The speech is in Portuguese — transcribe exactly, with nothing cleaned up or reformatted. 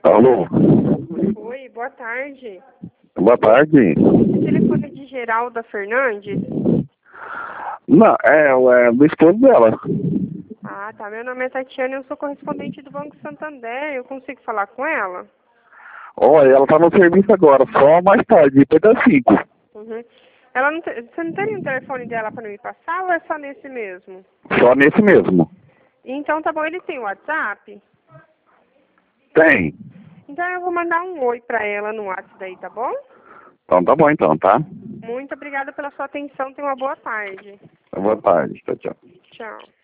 Alô? Oi, boa tarde. Boa tarde. O telefone é de Geralda Fernandes? Não, é, é do esposo dela. Ah, tá. Meu nome é Tatiana, eu sou correspondente do Banco Santander. Eu consigo falar com ela? Olha, ela tá no serviço agora, só mais tarde, depois das cinco. Uhum. Ela não te... Você não teria um telefone dela para me passar ou é só nesse mesmo? Só nesse mesmo. Então tá bom, ele tem WhatsApp? Tem. Então eu vou mandar um oi para ela no WhatsApp daí, tá bom? Então tá bom então, tá? Muito obrigada pela sua atenção, tenha uma boa tarde. Boa tarde, tchau, tchau. Tchau.